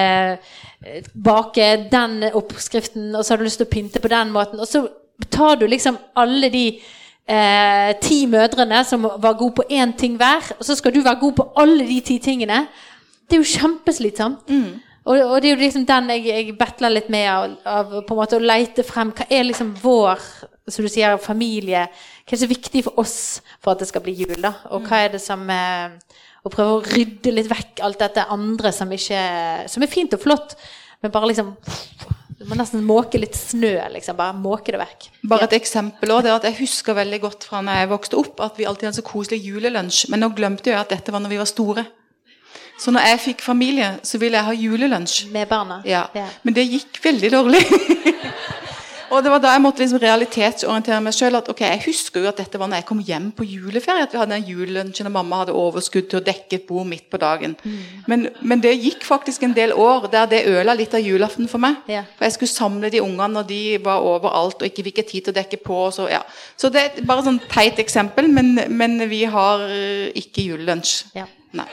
bake den oppskriften, og så har du lyst til å pynte på den måten, og så tar du liksom alle de 10 mødrene som var gode på en ting hver, og så skal du være god på alle de 10 tingene. Det er jo kjempeslitsomt. Og det er jo liksom den jeg battler litt med av på en måte å lete frem, hva er liksom vår, som du sier, familie, hva er det så viktig for oss for at det skal bli jul da, og hva er det som å prøve å rydde litt vekk alt dette andre som er fint og flott, men bare liksom du må nesten måke litt snø, liksom. Bare måke det vekk. Bare et eksempel også, det at jeg husker veldig godt fra når jeg vokste opp, at vi alltid hadde så koselig julelunsj, men nå glemte jeg at dette var når vi var store. Så når jeg fikk familie, så ville jeg ha julelunsj. Med barna? Ja, men det gikk veldig dårlig. Og det var da jeg måtte liksom realitetsorientere meg selv, at ok, jeg husker jo at dette var når jeg kom hjem på juleferie, at vi hadde en julelunsj, og mamma hadde overskudd til å dekke et bord midt på dagen. Men det gikk faktisk en del år der det øla litt av julaften for meg. For jeg skulle samle de ungene, og de var overalt, og ikke fikk tid til å dekke på. Så det er bare sånn teit eksempel, men vi har ikke julelunsj. Nei.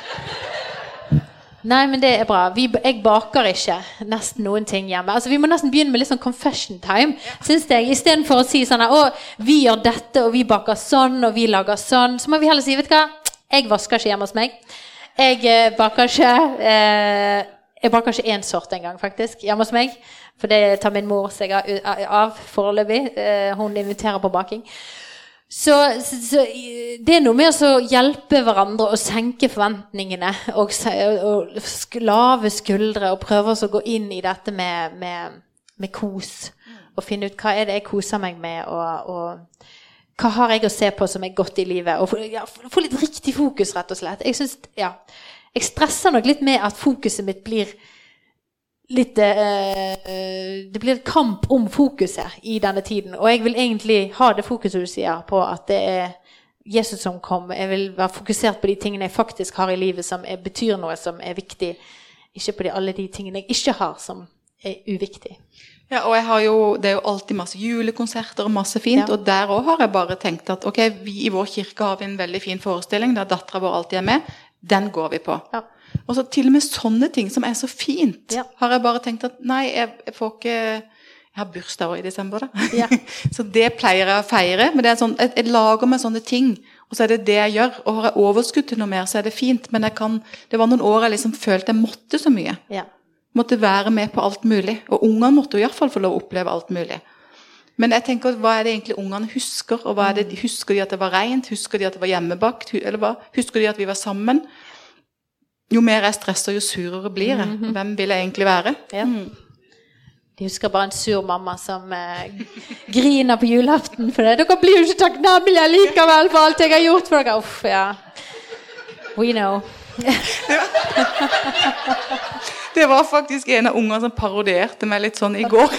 Nei, men det er bra. Jeg baker ikke nesten noen ting hjemme. Altså, vi må nesten begynne med litt sånn confession time, synes jeg. I stedet for å si sånn, vi gjør dette, og vi baker sånn, og vi lager sånn, så må vi heller si, vet du hva? Jeg vasker ikke hjemme hos meg. Jeg baker ikke en sort en gang, faktisk, hjemme hos meg. For det tar min mor seg av foreløpig. Hun inviterer på baking. Så det er noe med å hjelpe hverandre og senke forventningene og lave skuldre og prøve å gå inn i dette med kos og finne ut hva er det jeg koser meg med og hva har jeg å se på som er godt i livet og få litt riktig fokus rett og slett. Jeg stresser nok litt med at fokuset mitt blir litt, det blir et kamp om fokuset i denne tiden, og jeg vil egentlig ha det fokuset du sier på at det er Jesus som kom. Jeg vil være fokusert på de tingene jeg faktisk har i livet som betyr noe som er viktig, ikke på alle de tingene jeg ikke har som er uviktig. Ja, og det er jo alltid masse julekonserter og masse fint, og der også har jeg bare tenkt at ok, vi i vår kirke har vi en veldig fin forestilling der datteren vår alltid er med, den går vi på. Og så til og med sånne ting som er så fint, har jeg bare tenkt at nei, jeg får ikke, jeg har bursdag i desember da. Så det pleier jeg å feire, men det er sånn, jeg lager meg sånne ting, og så er det det jeg gjør, og har jeg overskudd til noe mer, så er det fint, men det var noen år jeg liksom følte jeg måtte så mye. Måtte være med på alt mulig, og ungene måtte jo i hvert fall få lov å oppleve alt mulig. Men jeg tenker, hva er det egentlig ungene husker, og hva er det, husker de at det var rent, husker de at det var hjemmebakt, eller hva? Husker de at vi var sammen? Jo mer jeg stresser, jo surere blir jeg. Hvem vil jeg egentlig være? De husker bare en sur mamma som griner på julaften for det. Dere blir jo ikke takknemlige likevel for alt jeg har gjort for dere. Uff, we know. Det var faktisk en av ungene som parodierte meg litt sånn i går.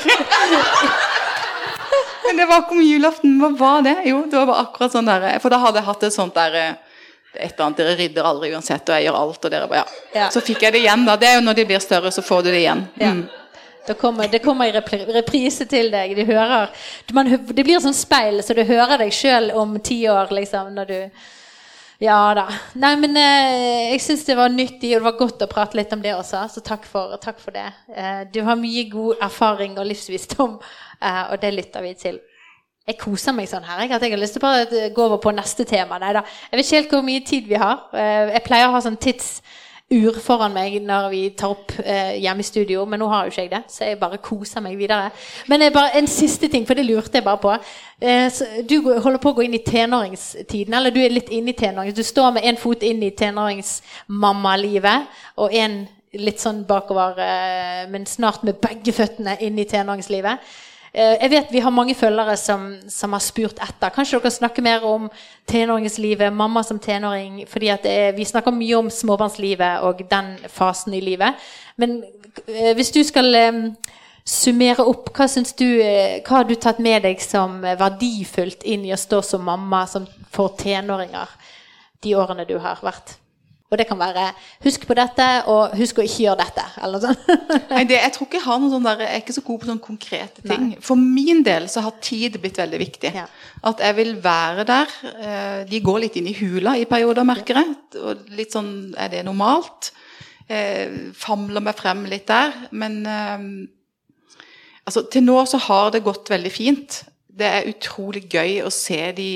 Men det var ikke om julaften. Hva var det? Jo, det var bare akkurat sånn der. For da hadde jeg hatt et sånt der et eller annet, dere rydder aldri uansett, og jeg gjør alt, og dere bare, så fikk jeg det igjen da. Det er jo når de blir større, så får du det igjen. Det kommer i reprise til deg. Det blir sånn speil, så du hører deg selv om 10 år, liksom, når du... Ja da. Nei, men jeg synes det var nyttig, og det var godt å prate litt om det også, så takk for det. Du har mye god erfaring og livsvisdom, og det lytter vi til. Jeg koser meg sånn her, at jeg har lyst til bare å gå over på neste tema. Neida. Jeg vet ikke helt hvor mye tid vi har. Jeg pleier å ha sånn tidsur foran meg når vi tar opp hjemme i studio, men nå har jo ikke jeg det, så jeg bare koser meg videre. Men bare en siste ting, for det lurte jeg bare på. Du holder på å gå inn i tenåringstiden, eller du er litt inne i tenårings. Du står med en fot inn i tenåringsmamma-livet, og en litt sånn bakover, men snart med begge føttene inn I tenåringslivet. Jeg vet vi har mange følgere som har spurt etter. Kanskje dere snakker mer om tenåringslivet, mamma som tenåring, fordi at vi snakker mye om småbarnslivet og den fasen I livet. Men hvis du skal summere opp, hva har du tatt med deg som verdifullt inn I å stå som mamma som for tenåringer de årene du har vært? Og det kan være, husk på dette, og husk å ikke gjøre dette, eller noe sånt. Nei, jeg tror ikke jeg har noe sånn der, jeg er ikke så god på sånne konkrete ting. Nei. For min del så har tid blitt veldig viktig. Ja. At jeg vil være der, de går litt inn I hula I perioder, merker jeg, og litt sånn, er det normalt? Famler meg frem litt der, men altså, til nå så har det gått veldig fint. Det er utrolig gøy å se de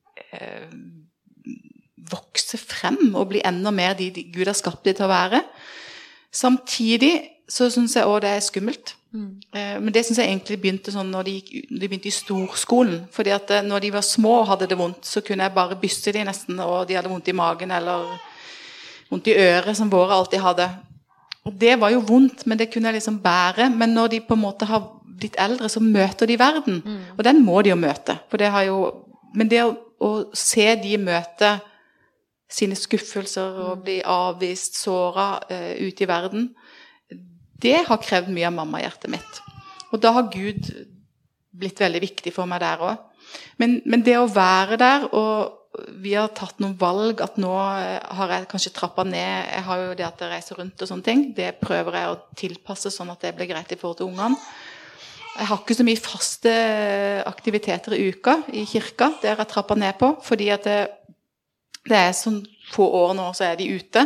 vokse frem og bli enda mer de Gud har skapt de til å være. Samtidig så synes jeg også det er skummelt. Men det synes jeg egentlig begynte sånn når de begynte I storskolen. Fordi at når de var små og hadde det vondt, så kunne jeg bare bysse de nesten, og de hadde vondt I magen eller vondt I øret, som våre alltid hadde. Og det var jo vondt, men det kunne jeg liksom bære. Men når de på en måte har blitt eldre, så møter de verden. Og den må de jo møte. For det har jo, men det å se de møte sine skuffelser og bli avvist, såret ute I verden, det har krevd mye av mamma-hjertet mitt. Og da har Gud blitt veldig viktig for meg der også. Men det å være der, og vi har tatt noen valg, at nå har jeg kanskje trappet ned, jeg har jo det at jeg reiser rundt og sånne ting, det prøver jeg å tilpasse sånn at det blir greit I forhold til ungene. Jeg har ikke så mye faste aktiviteter I uka I kirka, det har jeg trappet ned på, fordi at det er sånn få år nå, så er de ute.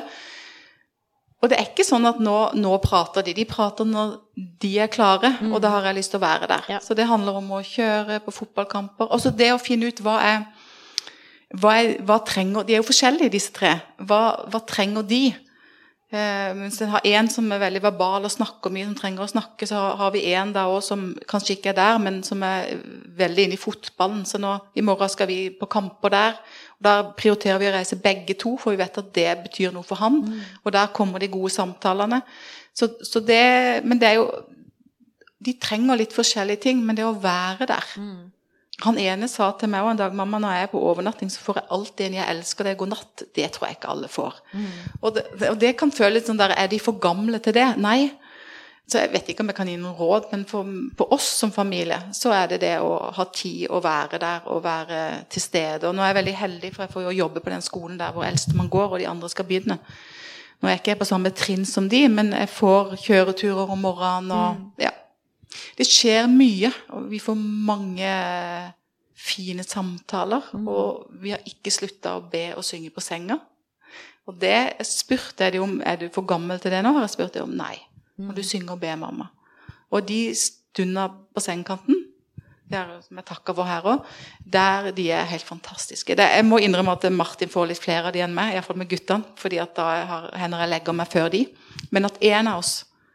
Og det er ikke sånn at nå prater de prater når de er klare, og da har jeg lyst til å være der. Ja. Så det handler om å kjøre på fotballkamper. Også det å finne ut hva trenger, de er jo forskjellige disse tre. Hva trenger de? Mens jeg har en som er veldig verbal og snakker mye, som trenger å snakke, så har vi en da også som kanskje ikke er der, men som er veldig inne I fotballen. Så nå, I morgen skal vi på kamper der, og da prioriterer vi å reise begge to, for vi vet at det betyr noe for han, og der kommer de gode samtalene. Så det, men det er jo, de trenger litt forskjellige ting, men det å være der. Han ene sa til meg en dag, mamma, når jeg er på overnatting, så får jeg alltid en jeg elsker deg, god natt. Det tror jeg ikke alle får. Og det kan føles sånn der, er de for gamle til det? Nei. Så jeg vet ikke om jeg kan gi noen råd, men på oss som familie, så er det å ha tid å være der, og være til stede. Og nå er jeg veldig heldig, for jeg får jo jobbe på den skolen der hvor eldste man går, og de andre skal begynne. Nå er jeg ikke på samme trinn som de, men jeg får kjøreturer om morgenen, og ja. Det skjer mye, og vi får mange fine samtaler, og vi har ikke sluttet å be og synge på senga. Og det spurte jeg de om, er du for gammel til det nå? Har jeg spurt de om, nei. Og du synger og ber mamma. Og de stunder på sengekanten, som jeg takker for her også, der de er helt fantastiske. Jeg må innrømme at Martin får litt flere av de enn meg, I hvert fall med guttene, fordi at da hender jeg legger meg før de. Men at en av oss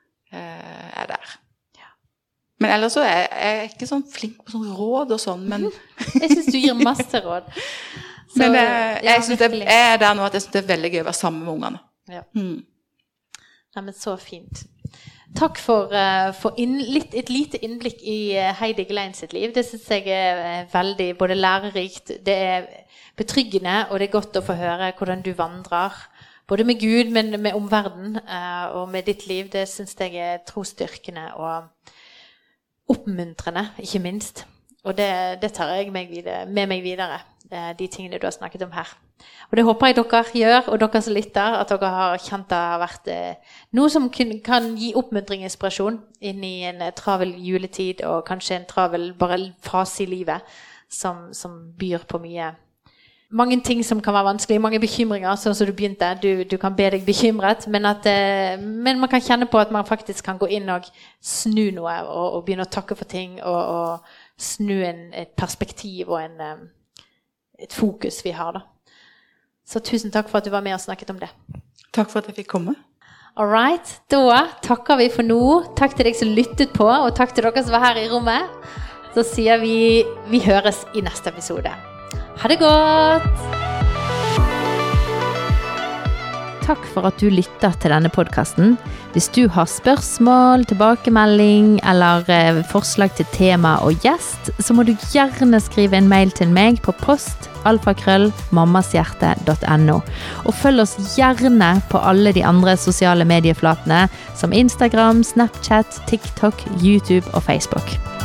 er der. Men ellers så er jeg ikke sånn flink på sånn råd og sånn, men jeg synes du gir masse råd. Så, men jeg synes jeg er der nå at jeg synes det er veldig gøy å være sammen med ungene. Ja. Nei, men så fint. Takk for et lite innblikk I Heidi Glein sitt liv. Det synes jeg er veldig både lærerikt, det er betryggende, og det er godt å få høre hvordan du vandrer, både med Gud, men med omverden, og med ditt liv. Det synes jeg er trosstyrkende og oppmuntrende, ikke minst. Og det tar jeg med meg videre, de tingene du har snakket om her. Og det håper jeg dere gjør, og dere som lytter, at dere har kjent det har vært noe som kan gi oppmuntring og inspirasjon inn I en travel juletid, og kanskje en travel bare fase I livet, som byr på mange ting som kan være vanskelig, mange bekymringer, sånn som du begynte, du kan be deg bekymret, men man kan kjenne på at man faktisk kan gå inn og snu noe, og begynne å takke for ting, og snu et perspektiv og et fokus vi har da. Så tusen takk for at du var med og snakket om det. Takk for at jeg fikk komme. Alright, da takker vi for nå. Takk til deg som lyttet på, og takk til dere som var her I rommet. Så sier vi høres I neste episode. Ha det godt! takk for at du lytter til denne podcasten. Hvis du har spørsmål, tilbakemelding eller forslag til tema og gjest, så må du gjerne skrive en mail til meg på post@mammashjerte.no. Og følg oss gjerne på alle de andre sosiale medieflatene som Instagram, Snapchat, TikTok, YouTube og Facebook.